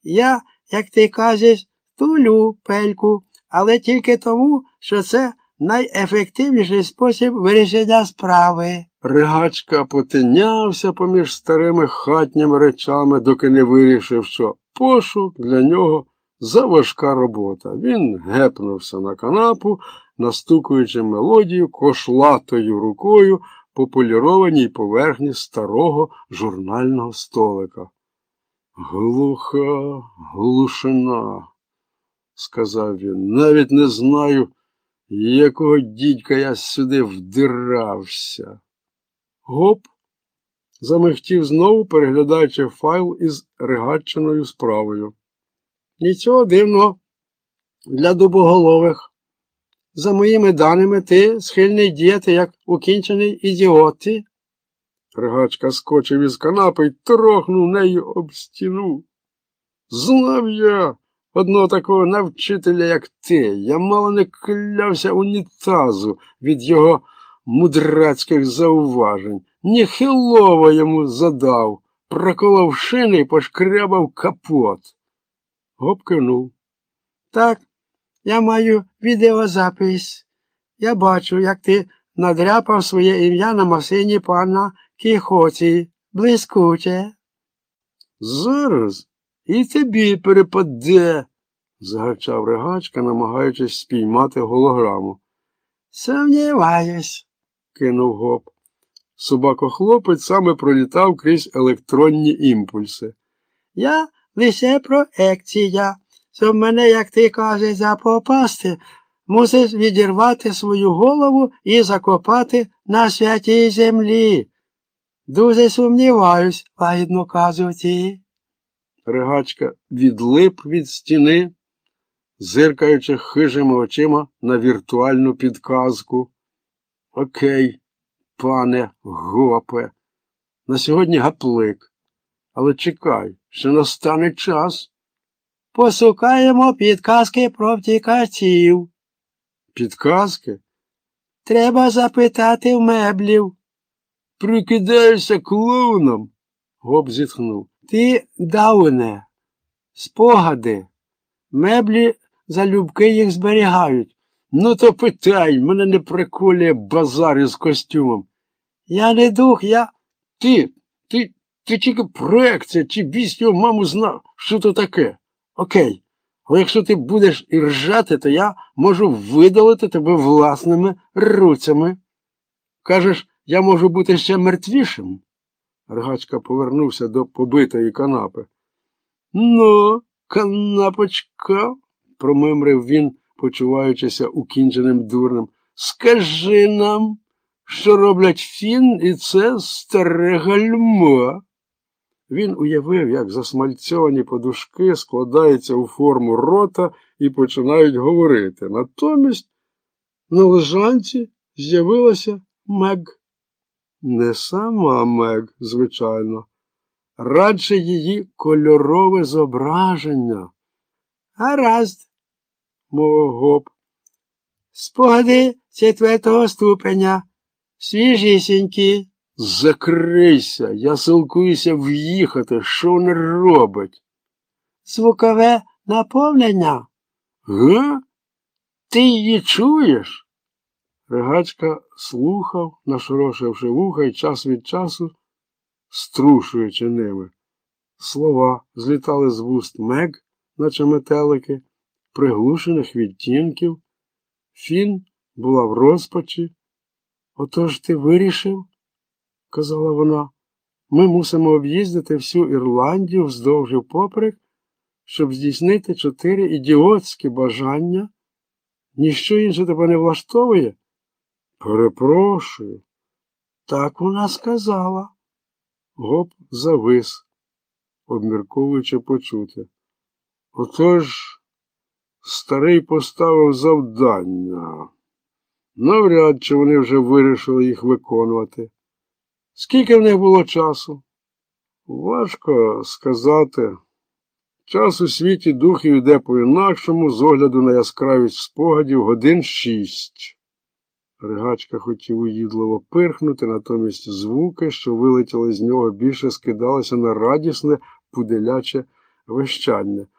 Я, як ти кажеш, тулю пельку, але тільки тому, що це найефективніший спосіб вирішення справи. Ригачка потинявся поміж старими хатніми речами, доки не вирішив, що пошук для нього заважка робота. Він гепнувся на канапу, настукуючи мелодію кошлатою рукою по полірованій поверхні старого журнального столика. Глуха глушина, сказав він, навіть не знаю, якого дідька я сюди вдирався. Гоп замихтів знову, переглядаючи файл із ригачиною справою. Нічого дивного для дубоголових. За моїми даними, ти схильний діяти, як укінчений ідіот. Ригачка скочив із канапи й трохнув нею об стіну. Знав я одного такого навчителя, як ти. Я мало не клявся унітазу від його мудрацьких зауважень. Ніхилово йому задав, проколов шини й пошкрябав капот. Гоп кивнув. Так, я маю відеозапис. Я бачу, як ти надряпав своє ім'я на машині пана Кіхоті. Блискуче. Зараз і тобі перепаде, загарчав Ригачка, намагаючись спіймати голограму. Сумніваюсь, кинув Гоп. Собако-хлопець саме пролітав крізь електронні імпульси. Я лише проекція. Щоб мене, як ти кажеш, запопасти, мусиш відірвати свою голову і закопати на святій землі. Дуже сумніваюсь, лагідно кажуть. Ригачка відлип від стіни, зиркаючи хижими очима на віртуальну підказку. Окей, пане Гопе, на сьогодні гаплик. Але чекай, ще настане час. Посукаємо підказки про втікачів. Підказки? Треба запитати в меблів. Прикидаєшся клоуном? Гоп зітхнув. Ти, Дауне, спогади. Меблі залюбки їх зберігають. Ну то питай, мене не приколює базар із костюмом. Я не дух, я... Ти тільки проекція, чи бість його маму знав, що то таке. Окей, але якщо ти будеш і ржати, то я можу видалити тебе власними руцями. Кажеш, я можу бути ще мертвішим? Ригачка повернувся до побитої канапи. Ну, канапочка, промимрив він, почуваючися укінченим дурнем. Скажи нам, що роблять Фін і це старе гальмо. Він уявив, як засмальцьовані подушки складаються у форму рота і починають говорити. Натомість на лежанці з'явилася Мег. Не сама Мег, звичайно, радше її кольорове зображення. Гаразд, мовив Гоп. Спогади 4-го ступеня, свіжісінькі. Закрийся, я силкуюся в'їхати, що вони робить? Звукове наповнення. Га? Ти її чуєш? Ригачка слухав, нашорошивши вуха й час від часу, струшуючи ними. Слова злітали з вуст Мег, наче метелики, приглушених відтінків. Фін була в розпачі. Отож ти вирішив, казала вона, ми мусимо об'їздити всю Ірландію вздовж і впоперек, щоб здійснити 4 ідіотські бажання. Ніщо інше тебе не влаштовує? Перепрошую. Так вона сказала. Гоп завис, обмірковуючи почуте. Отож, старий поставив завдання. Навряд чи вони вже вирішили їх виконувати. Скільки в них було часу? Важко сказати. Час у світі духів іде по-інакшому, з огляду на яскравість спогадів, годин 6. Ригачка хотів уїдливо пирхнути, натомість звуки, що вилетіли з нього, більше скидалися на радісне, пуделяче вищання.